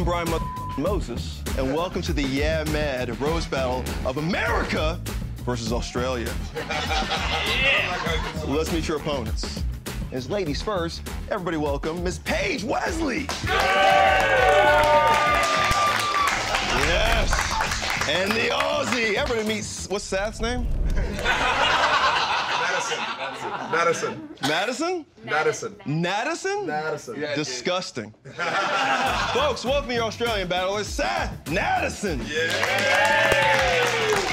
I'm Brian Moses, and welcome to the Yeah Mad Rose Battle of America versus Australia. Yeah. Let's meet your opponents. As ladies first, everybody welcome Miss Paige Wesley. Yes. And the Aussie. Everybody meet, what's Seth's name? Madison. Madison? Madison. Madison? Madison. Yeah, disgusting. Folks, welcome your Australian battlers, Seth Madison. Yeah.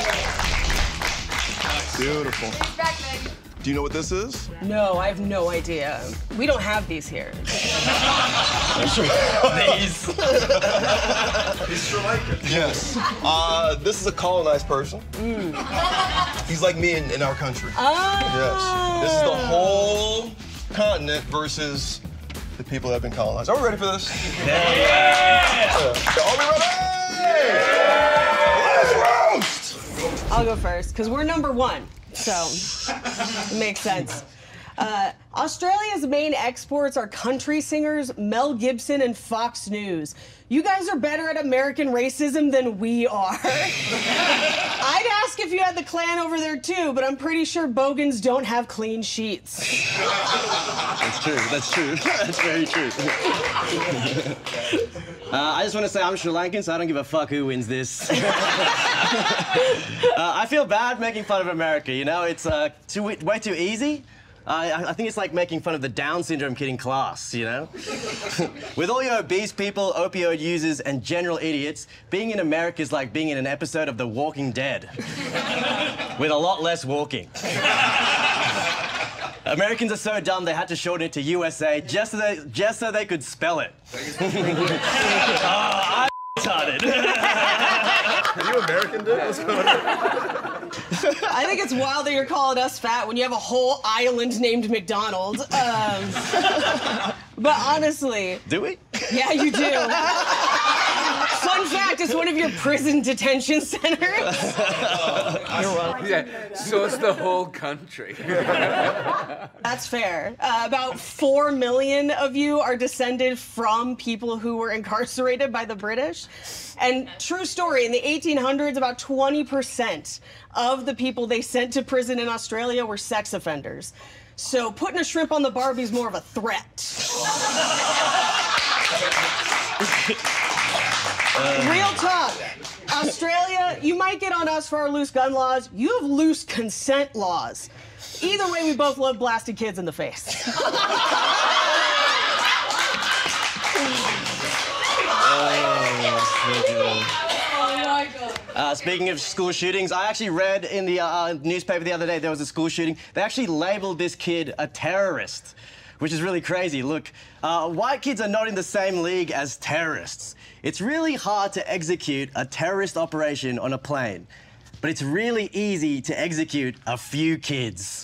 Beautiful. Do you know what this is? No, I have no idea. We don't have these here. These. He's Sri Lankan. Yes. This is a colonized person. He's like me in our country. Oh. Yes. This is the whole continent versus the people that have been colonized. Are we ready for this? Yeah. Are we ready? Yeah. Let's roast! I'll go first, because we're number one, so it makes sense. Australia's main exports are country singers Mel Gibson and Fox News. You guys are better at American racism than we are. I'd ask if you had the Klan over there too, but I'm pretty sure Bogans don't have clean sheets. That's true, that's true. That's very true. I just want to say I'm Sri Lankan, so I don't give a fuck who wins this. I feel bad making fun of America, you know? It's way too easy. I think it's like making fun of the Down syndrome kid in class, you know? With all your obese people, opioid users, and general idiots, being in America is like being in an episode of The Walking Dead. With a lot less walking. Americans are so dumb they had to shorten it to USA just so they could spell it. I retarded. Are you American, dude? What's going on? I think it's wild that you're calling us fat when you have a whole island named McDonald's. But honestly... Do we? Yeah, you do. Fun fact, it's one of your prison detention centers. You're welcome. Yeah, so it's the whole country. That's fair. About 4 million of you are descended from people who were incarcerated by the British. And true story, in the 1800s, about 20% of the people they sent to prison in Australia were sex offenders. So putting a shrimp on the Barbie is more of a threat. Real talk. Australia, you might get on us for our loose gun laws. You have loose consent laws. Either way, we both love blasting kids in the face. Speaking of school shootings, I actually read in the newspaper the other day there was a school shooting. They actually labeled this kid a terrorist, which is really crazy. Look, white kids are not in the same league as terrorists. It's really hard to execute a terrorist operation on a plane, but it's really easy to execute a few kids.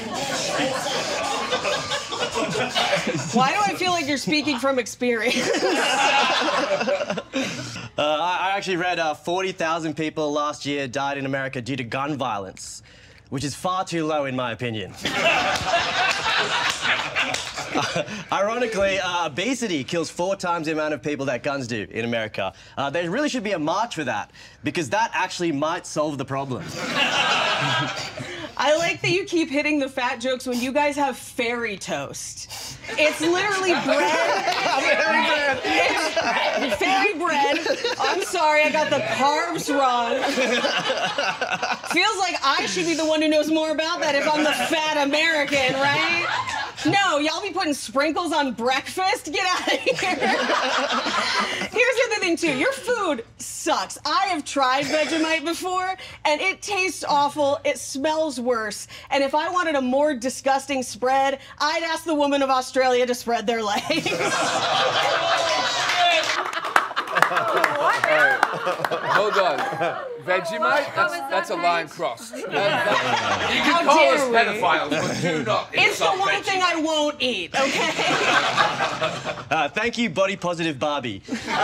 Why do I feel like you're speaking from experience? I actually read 40,000 people last year died in America due to gun violence, which is far too low in my opinion. Ironically, obesity kills 4 times the amount of people that guns do in America. There really should be a march for that, because that actually might solve the problem. I like that you keep hitting the fat jokes when you guys have fairy toast. It's literally bread. It's fairy bread. I'm sorry, I got the carbs wrong. Feels like I should be the one who knows more about that if I'm the fat American, right? No, y'all be putting sprinkles on breakfast? Get out of here. Here's the other thing, too. Your food sucks. I have tried Vegemite before, and it tastes awful. It smells worse. And if I wanted a more disgusting spread, I'd ask the woman of Australia to spread their legs. Hold on. Vegemite? That's a line crossed. You can How call dare us we? pedophiles, but do not It's the insult one Vegemite. thing I won't eat, okay? Thank you, body positive Barbie.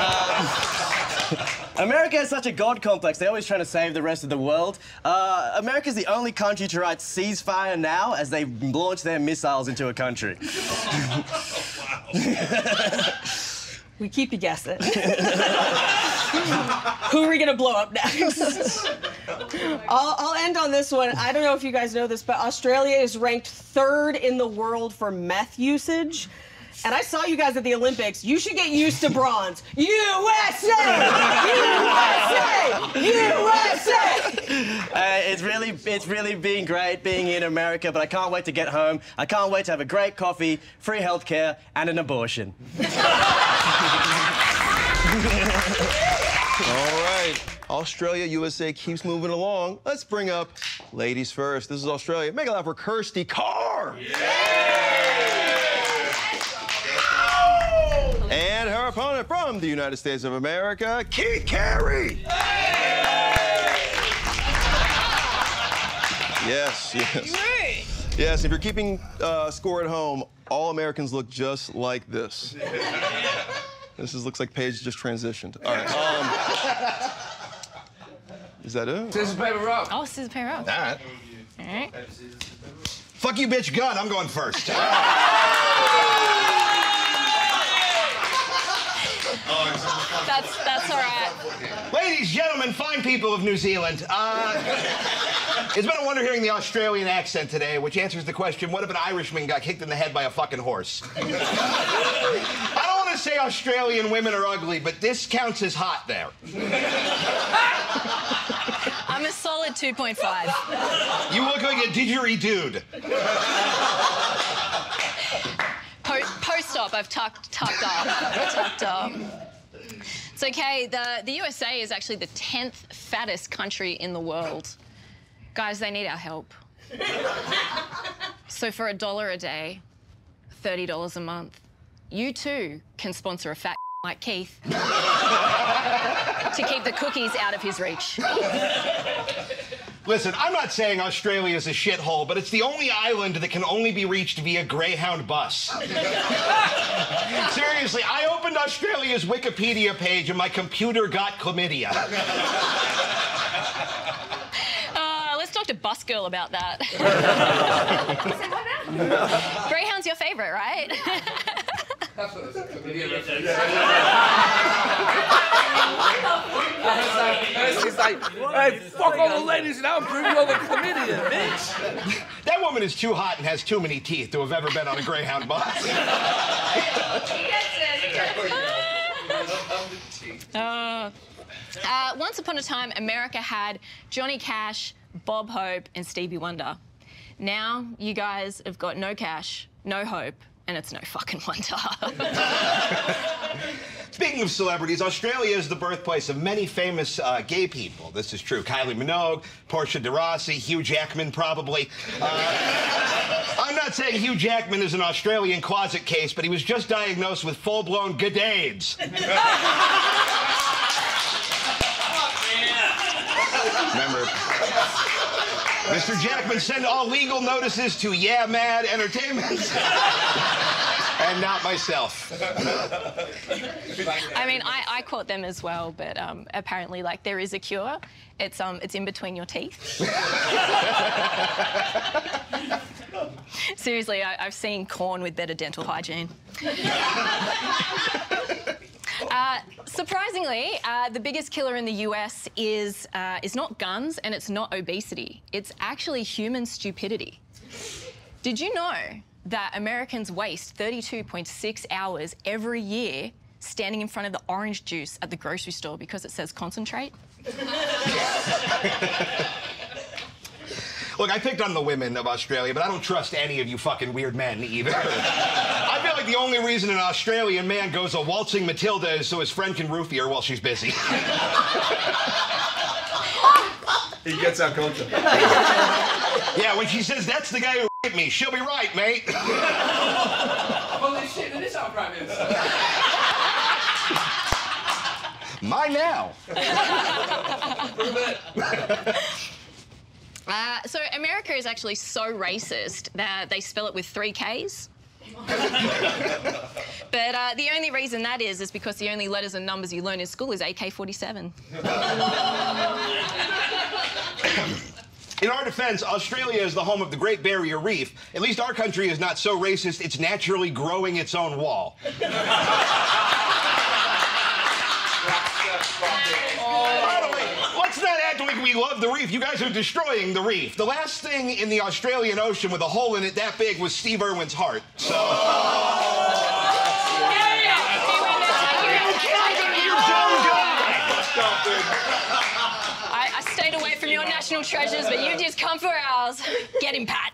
America has such a God complex. They're always trying to save the rest of the world. America's the only country to write ceasefire now as they launch their missiles into a country. We keep you guessing. Who are we gonna blow up next? I'll end on this one. I don't know if you guys know this, but Australia is ranked 3rd in the world for meth usage. And I saw you guys at the Olympics. You should get used to bronze. USA! USA! USA! It's really been great being in America, but I can't wait to get home. I can't wait to have a great coffee, free healthcare, and an abortion. All right. Australia, USA keeps moving along. Let's bring up ladies first. This is Australia. Make it loud for Kirsty Carr. And her opponent from the United States of America, Keith Carey. Yes, yes. Yes, if you're keeping score at home, all Americans look just like this. Looks like Paige just transitioned. All right. Is that it? Scissors, paper, rock. Oh, scissors, paper, rock. All right. All right. Fuck you, bitch, gun. I'm going first. That's all right. Ladies, gentlemen, fine people of New Zealand. It's been a wonder hearing the Australian accent today, which answers the question, what if an Irishman got kicked in the head by a fucking horse? I don't want to say Australian women are ugly, but this counts as hot there. I'm a solid 2.5. You look like a didgeridoo. Post-op, I've tucked up. It's okay, the USA is actually the 10th fattest country in the world. Guys, they need our help. So for $1 a day, $30 a month, you too can sponsor a fat like Keith to keep the cookies out of his reach. Listen, I'm not saying Australia's a shithole, but it's the only island that can only be reached via Greyhound bus. Seriously, I opened Australia's Wikipedia page and my computer got chlamydia. Let's talk to Busgirl about that. Greyhound's your favorite, right? She's like, hey, fuck all the ladies and I'll prove you're the comedian, bitch. That woman is too hot and has too many teeth to have ever been on a Greyhound bus. Once upon a time, America had Johnny Cash, Bob Hope, and Stevie Wonder. Now, you guys have got no cash, no hope, and it's no fucking wonder. Speaking of celebrities, Australia is the birthplace of many famous gay people. This is true. Kylie Minogue, Portia de Rossi, Hugh Jackman, probably. I'm not saying Hugh Jackman is an Australian closet case, but he was just diagnosed with full-blown AIDS. Remember, Mr. Jackman, send all legal notices to Yeah Mad Entertainment. And not myself. I mean, I caught them as well, but apparently, like, there is a cure. It's in between your teeth. Seriously, I've seen corn with better dental hygiene. Surprisingly, the biggest killer in the US is not guns and it's not obesity. It's actually human stupidity. Did you know that Americans waste 32.6 hours every year standing in front of the orange juice at the grocery store because it says concentrate? Look, I picked on the women of Australia, but I don't trust any of you fucking weird men either. I feel like the only reason an Australian man goes a waltzing Matilda is so his friend can roofie her while she's busy. He gets our culture. Yeah, when she says, that's the guy who raped me, she'll be right, mate. Holy shit, it is our Prime Minister. Mine now. So America is actually so racist that they spell it with 3 Ks. But the only reason that is because the only letters and numbers you learn in school is AK-47. In our defense, Australia is the home of the Great Barrier Reef. At least our country is not so racist, it's naturally growing its own wall. By the way, let's not act like we love the reef. You guys are destroying the reef. The last thing in the Australian Ocean with a hole in it that big was Steve Irwin's heart. So. I stayed away from your national treasures, but you just come for ours. Get him, Pat.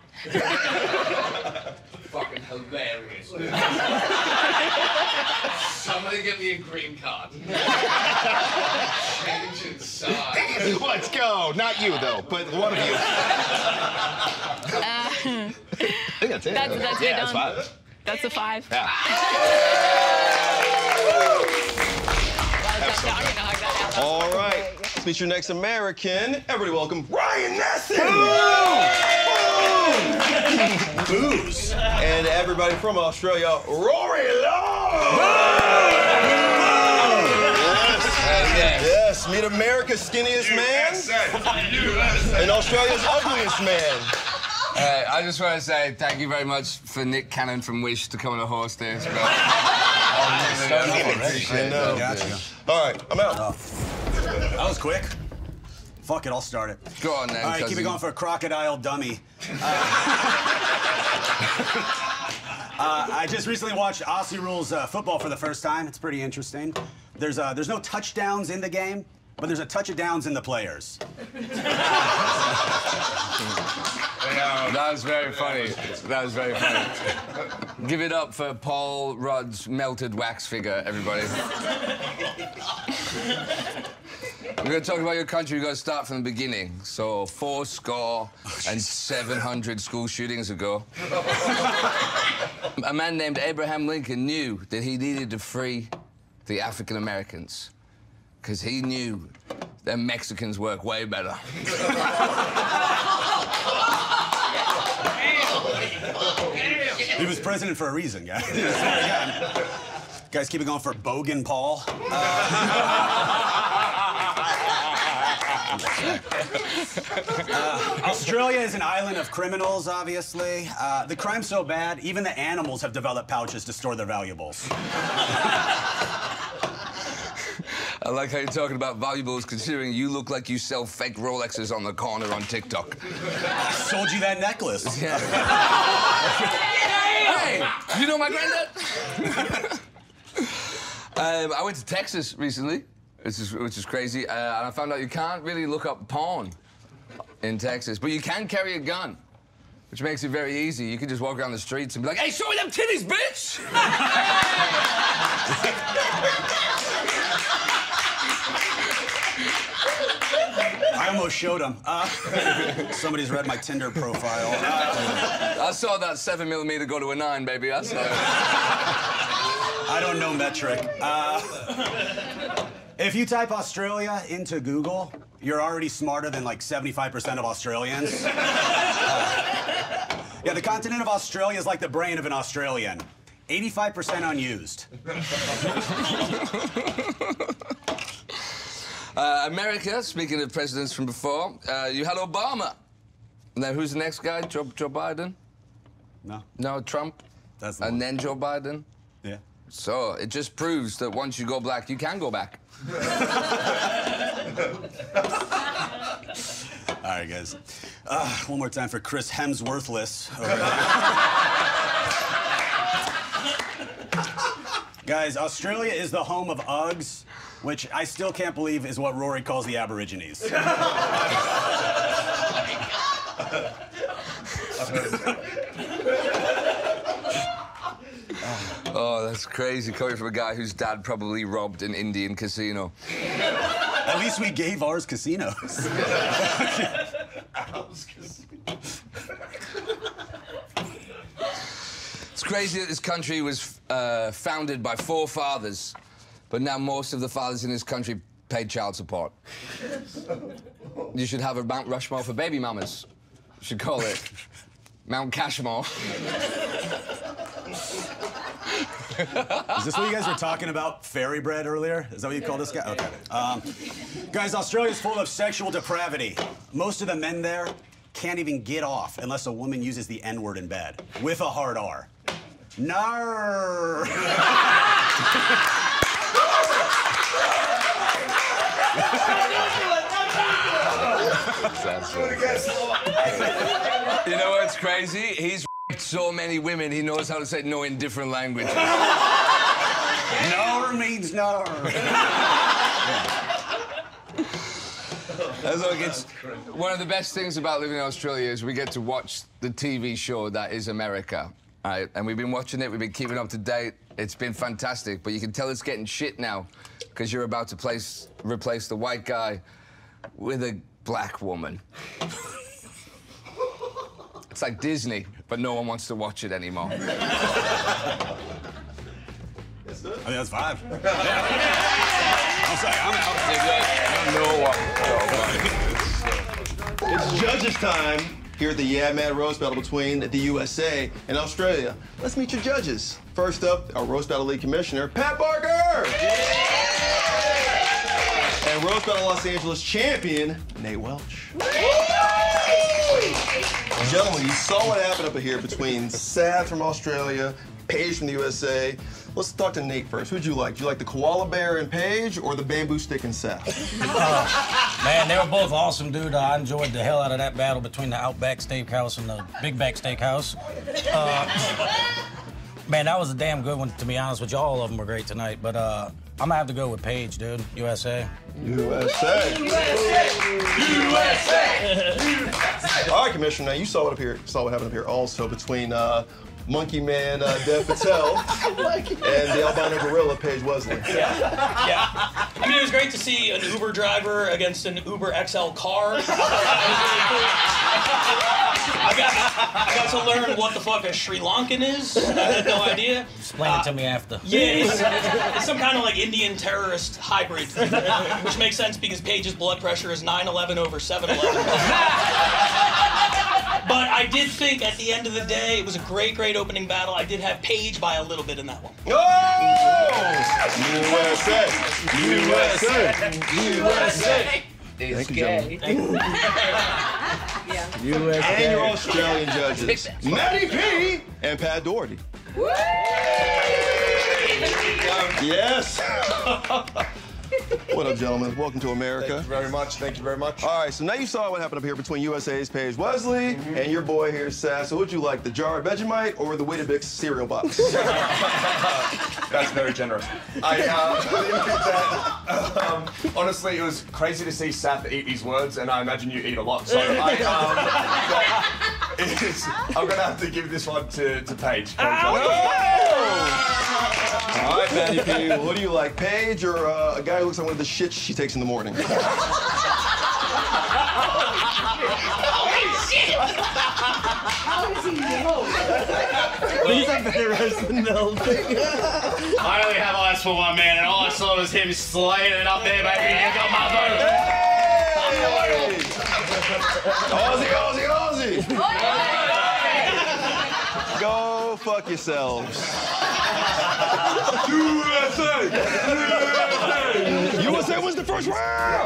Fucking hilarious. Somebody get me a green card. Changing sides. Let's go. Not you, though, but one of you. I think that's it. That's Yeah, it. that's Done. 5. That's a 5. Yeah. I'm gonna hug that out. All right. Let's meet your next American. Everybody welcome Ryan Nesson. Booze. And everybody from Australia, Rory Lowe. Yes, meet America's skinniest man and Australia's ugliest man. I just want to say thank you very much for Nick Cannon from Wish to come on a horse dance. I know. Gotcha. All right, I'm out. That was quick. Fuck it, I'll start it. Go on then. All right, keep it cousin. going for a crocodile dummy. I just recently watched Aussie Rules football for the first time. It's pretty interesting. There's no touchdowns in the game, but there's a touch-of-downs in the players. That was very funny. That was very funny. Give it up for Paul Rudd's melted wax figure, everybody. We're going to talk about your country. We're going to start from the beginning. So, 700 school shootings ago, a man named Abraham Lincoln knew that he needed to free the African Americans because he knew that Mexicans work way better. He was president for a reason, guys. Guys, keep it going for Bogan Paul. Australia is an island of criminals, obviously. The crime's so bad, even the animals have developed pouches to store their valuables. I like how you're talking about valuables, considering you look like you sell fake Rolexes on the corner on TikTok. I sold you that necklace. Yeah. Hey, you know my granddad? I went to Texas recently, which is crazy, and I found out you can't really look up porn in Texas, but you can carry a gun, which makes it very easy. You can just walk around the streets and be like, "Hey, show me them titties, bitch!" I almost showed him. Somebody's read my Tinder profile. I saw that 7mm go to a 9, baby. I saw it. I don't know metric. If you type Australia into Google, you're already smarter than like 75% of Australians. Yeah, the continent of Australia is like the brain of an Australian. 85% unused. America, speaking of presidents from before, you had Obama. Now, who's the next guy? Joe Biden? No. No, Trump? That's the And one. then Joe Biden? Yeah. So, it just proves that once you go black, you can go back. All right, guys. One more time for Chris Hemsworthless. Guys, Australia is the home of Uggs, which I still can't believe is what Rory calls the Aborigines. Oh, that's crazy, coming from a guy whose dad probably robbed an Indian casino. At least we gave ours casinos. It's crazy that this country was founded by 4 fathers, but now most of the fathers in this country paid child support. You should have a Mount Rushmore for baby mamas. You should call it Mount Cashmore. Is this what you guys were talking about, fairy bread, earlier? Is that what you called this guy? Okay. Guys, Australia's full of sexual depravity. Most of the men there can't even get off unless a woman uses the N-word in bed, with a hard R. Nar. You know what's crazy? He's so many women, he knows how to say no in different languages. No means no. Look, it's one of the best things about living in Australia is we get to watch the TV show that is America. Right? And we've been watching it, we've been keeping up to date. It's been fantastic, but you can tell it's getting shit now because you're about to replace the white guy with a black woman. It's like Disney, but no one wants to watch it anymore. I mean, that's 5. I'll say, I'm out. It's judges' time here at the Yeah Man roast battle between the USA and Australia. Let's meet your judges. First up, our roast battle league commissioner, Pat Barker. And roast battle Los Angeles champion, Nate Welch. Gentlemen, you saw what happened up here between Seth from Australia, Paige from the USA. Let's talk to Nate first. Who'd you like? Do you like the koala bear and Paige or the bamboo stick and Seth? Man, they were both awesome, dude. I enjoyed the hell out of that battle between the Outback Steakhouse and the Big Back Steakhouse. Man, that was a damn good one, to be honest with you. All of them were great tonight, but I'm gonna have to go with Paige, dude. USA. USA. All right, Commissioner, now you saw what happened up here also between Monkey Man Dev Patel and the albino gorilla Paige Wesley. Yeah. I mean, it was great to see an Uber driver against an Uber XL car. I got to learn what the fuck a Sri Lankan is. I had no idea. Explain it to me after. Yeah, it's some kind of like Indian terrorist hybrid, which makes sense because Paige's blood pressure is 911 over 711. But I did think at the end of the day, it was a great, great opening battle. I did have Paige by a little bit in that one. Oh! USA! It's gay. USA. And your Australian judges, Matty P and Pat Doherty. Yes! What up, gentlemen? Welcome to America. Thank you very much. Thank you very much. All right, so now you saw what happened up here between USA's Paige Wesley and your boy here, Seth. So what'd you like, the jar of Vegemite or the Weetabix cereal box? That's very generous. Honestly, it was crazy to see Seth eat these words, and I imagine you eat a lot. So I'm going to have to give this one to Paige. All right, Matty P, what do you like, Paige or a guy who looks like one of the shits she takes in the morning? How does he know? He's a better roast than melting. I only have eyes for one man, and all I saw was him slaying it up there, baby. You got my vote. Aussie, Aussie, Aussie! Go fuck yourselves. USA! USA wins the first round!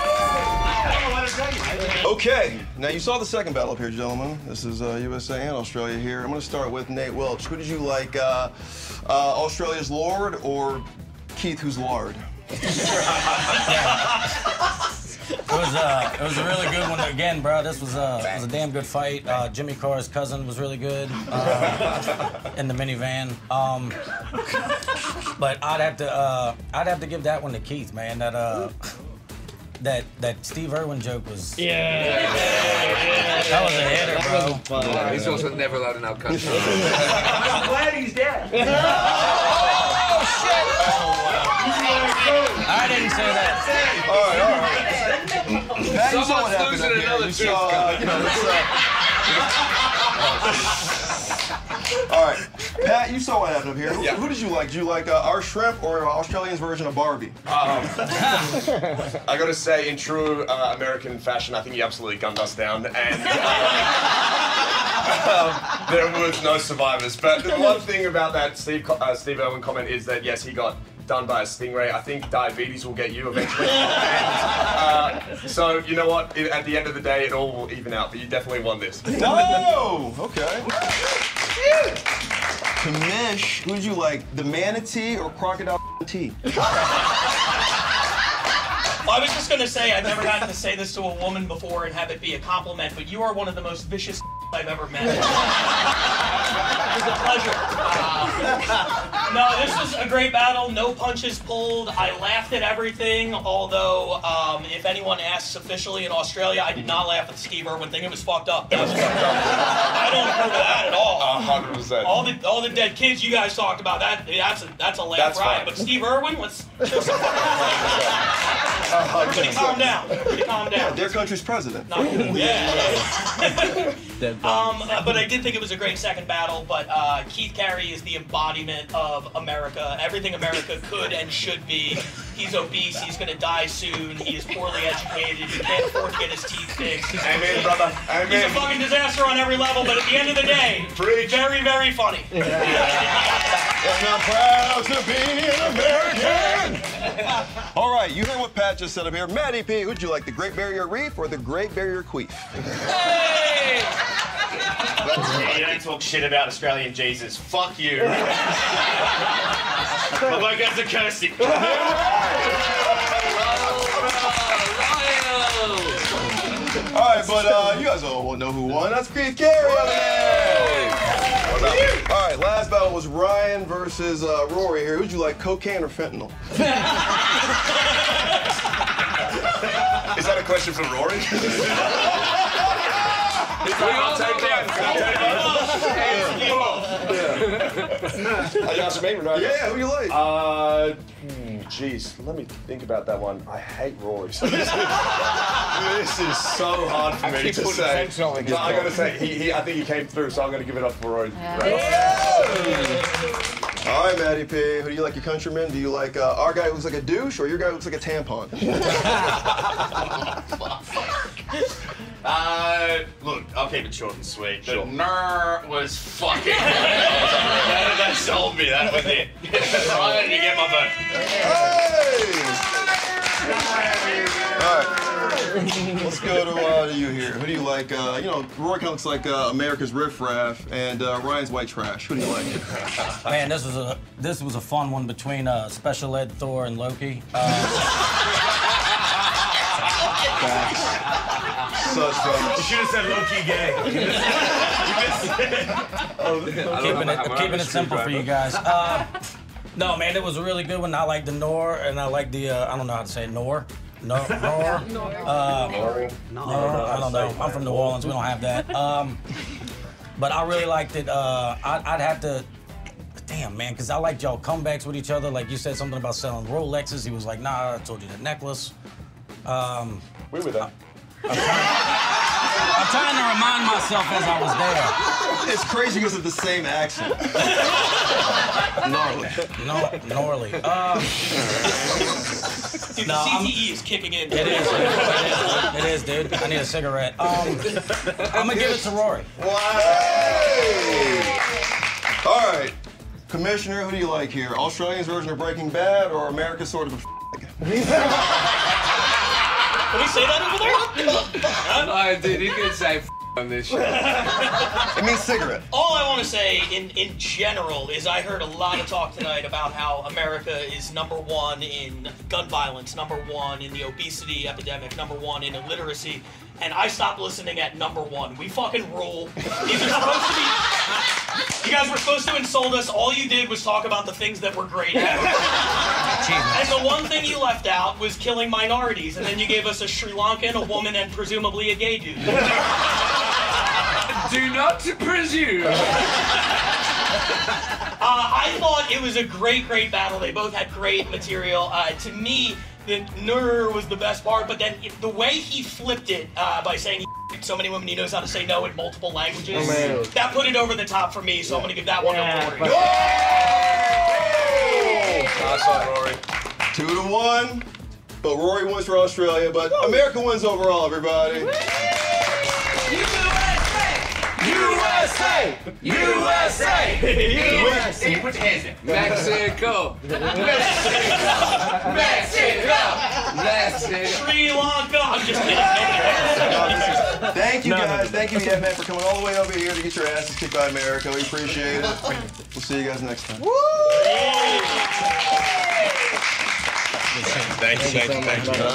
Okay, now you saw the second battle up here, gentlemen. This is USA and Australia here. I'm going to start with Nate Welch. Who did you like, Australia's Lord or Keith who's lard? It was a really good one again, bro. This was a damn good fight. Jimmy Carr's cousin was really good in the minivan. But I'd have to give that one to Keith, man. That Steve Irwin joke was that was a hitter, bro. He's also never allowed in our country. I'm glad he's dead. Oh shit! I didn't say that. All right. Pat, you saw what happened up here. You saw, all right. Pat, you saw what happened up here. Who did you like? Did you like our shrimp or Australia's version of Barbie? I got to say, in true American fashion, I think he absolutely gunned us down, and there was no survivors. But the one thing about that Steve Irwin comment is that, yes, he got done by a stingray. I think diabetes will get you eventually. And, so, you know what? At the end of the day, it all will even out, but you definitely won this. No! Okay. Kamish, who did you like, the manatee or crocodile tea? Well, I was just gonna say I've never gotten to say this to a woman before and have it be a compliment, but you are one of the most vicious I've ever met. It was a pleasure. No, this was a great battle. No punches pulled. I laughed at everything. Although, if anyone asks officially in Australia, I did not laugh at the Steve Irwin thing. It was fucked up. That was fucked up. I don't approve of that at all. 100%. All the dead kids you guys talked about. That's a laugh, That's right? fine. But Steve Irwin, let's show some fucking Pretty calm down. Pretty calm down. Their country's president. But I did think it was a great second battle. But Keith Carey is the embodiment of America. Everything America could and should be. He's obese. He's going to die soon. He is poorly educated. He can't afford to get his teeth fixed. Amen, brother. Amen. He's a fucking disaster on every level. But at the end of the day, very, very funny. And I'm proud to be an American. All right, you heard what Pat just said up here. Matty P, would you like the Great Barrier Reef or the Great Barrier Queef? Hey! Yeah, you don't talk shit about Australian Jesus. Fuck you. My bloke has a cursing. All right, but you guys all know who won. That's Keith Carey over there. All right, last battle was Ryan versus Rory here. Who'd you like, cocaine or fentanyl? Is that a question for Rory? I'll take that. You asked me, right? Yeah, who you like? Jeez, let me think about that one. I hate Rory. So this is so hard for me to say. I gotta say, I think he came through, so I'm gonna give it up for Rory. All right, Matty P, who do you like, your countryman? Do you like our guy who looks like a douche or your guy who looks like a tampon? Look, I'll keep it short and sweet. The nurr was fucking. that sold me. That was it. Ryan, you get my vote. All right. Let's go to you here. Who do you like? You know, Rory kind of looks like America's riffraff, and Ryan's white trash. Who do you like? Man, this was a fun one between Special Ed Thor and Loki. Such fun. You should have said Loki gay. Keeping it simple for you guys. No, man, it was a really good one. I like the Nor, and I like the I don't know how to say it, Nor. No, Nor. I don't know. I'm from New Orleans. We don't have that. But I really liked it. I'd have to. Damn, man, because I liked y'all comebacks with each other. Like you said something about selling Rolexes. He was like, nah, I told you the necklace. We were there. I'm trying to remind myself as I was there. It's crazy because of the same accent. Gnarly. Gnarly. Dude, the CTE is kicking in. It is. It is, dude. I need a cigarette. I'm gonna give it to Rory. Wow. All right, Commissioner, who do you like here? Australia's version of Breaking Bad or America's sort of a Can we say that over there? No, dude, you can say on this show. It means cigarette. All I want to say in general is I heard a lot of talk tonight about how America is #1 in gun violence, #1 in the obesity epidemic, #1 in illiteracy, and I stopped listening at #1. We fucking rule. These are supposed to be. You guys were supposed to insult us. All you did was talk about the things that we're great at. And the one thing you left out was killing minorities, and then you gave us a Sri Lankan, a woman, and presumably a gay dude. Do not presume. I thought it was a great battle. They both had great material. To me, the Nur was the best part, but then the way he flipped it by saying he so many women, he knows how to say no in multiple languages. Oh, that put it over the top for me, so I'm going to give that one to Rory. Nice one, Rory. 2-1, but Rory wins for Australia, but America wins overall, everybody. USA! USA! USA! Put your hands in. Mexico! Mexico! Sri Lanka! I'm just kidding. Thank you guys. Thank you, yeah, man, for coming all the way over here to get your asses kicked by America. We appreciate it. We'll see you guys next time. Thank you.